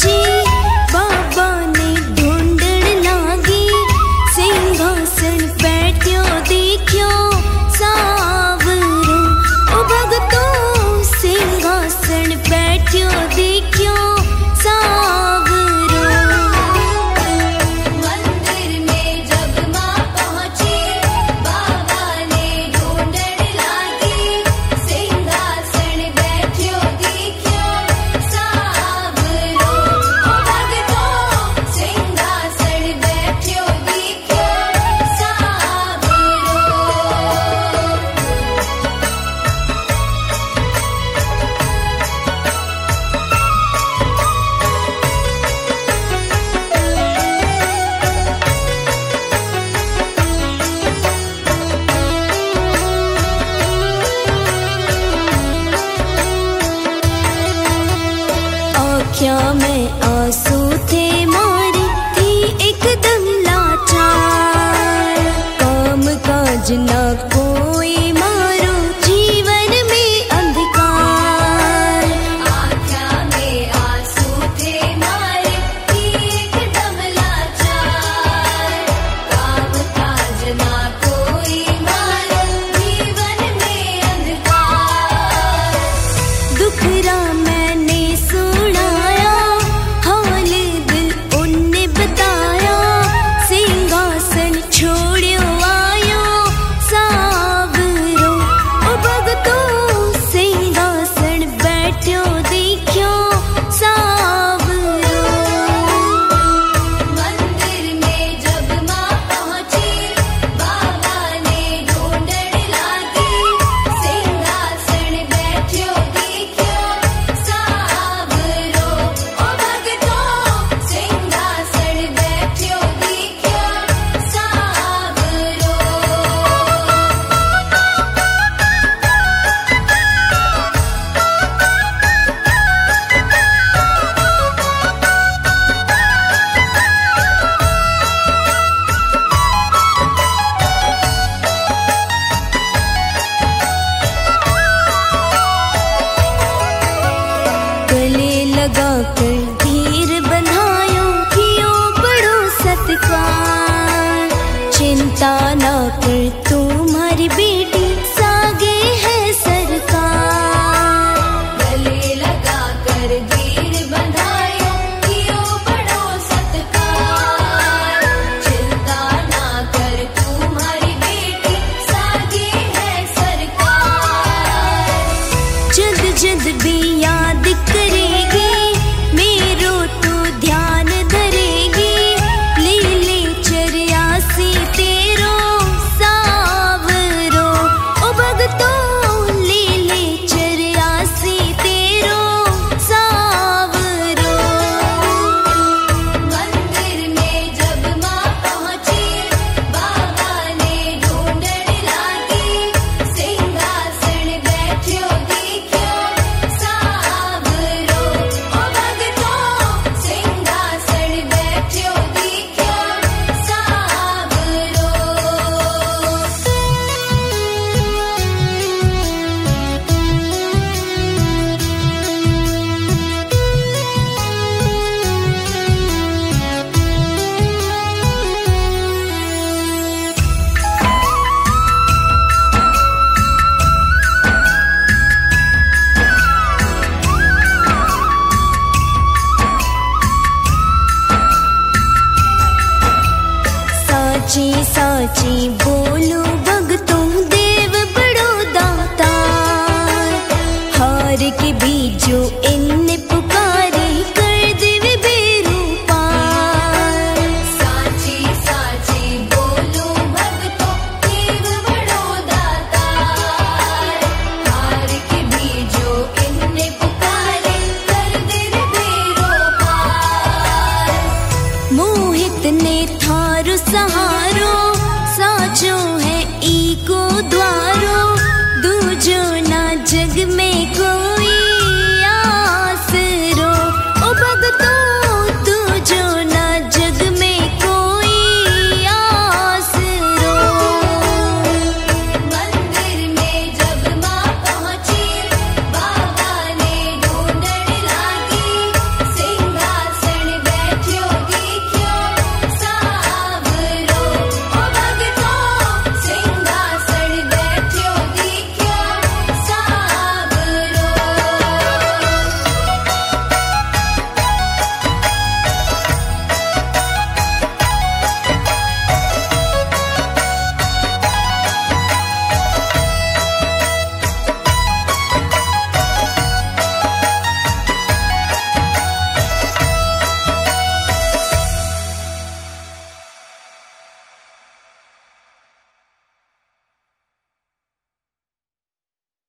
पहुंची बाबा ने ढूंढण लागी सिंहासन बैठ्यो देखियो सावरो ओ भगतो सिंहासन बैठ्यो देखियो सावरो। मंदिर में जब मां पहुंची बाबा ने ढूंढण लागी सिंहासन बैठ्यो देखियो सावरो ओ भगतो सिंहासन बैठ्यो देखियो सावरो। आँखों में आंसू थे मारी थी एकदम लाचार काम काज ना कोई मारो जीवन में अंधकार। आँखों में आंसू थे मारी थी एकदम लाचार काम काज ना कोई मारो जीवन में अंधकार। दुखरा मैंने सुनाया हाल दिल उनने बताया सिंहासन छोड़ियो आयो सावरो ओ भगतो सिंहासन बैठ्यो देखियो सावरो। मंदिर में जब मां पहुंची बाबा ने ढूंढण लागी सिंहासन बैठ्यो देखियो सावरो ओ भगतो सिंहासन बैठ्यो देखियो सावरो। गले लगा कर धीर बंधायो कियो बड़ो सत्कार चिंता ना कर तुम्हारी बेटी सागे है सरकार। गले लगा कर धीर बंधायो कियो बड़ो सत्कार चिंता ना कर तुम्हारी बेटी सागे है सरकार। जद जद भी याद करेगी मेरो तो ध्यान धरेगी ले ले चरियासी तेरो सावरो ओ भगतो ले ले चरियासी तेरो सावरो। मंदिर में जब मां पहुंची बाबा ने ढूंढण लागी सिंहासन बैठ्यो देखियो सावरो ओ भगतो सिंहासन बैठ्यो देखियो सावरो। साची साची बोलो भगतों देव बड़ो दातार हार के बीजो इनने पुकारे कर देवे बेरू पार। साची साची बोलो भगतों देव बड़ो दातार हार के बीजो इनने पुकारे कर देवे बेरू पार। मोहित ने थारो सहारो साचो है ईको द्वारो दूजो ना जग में को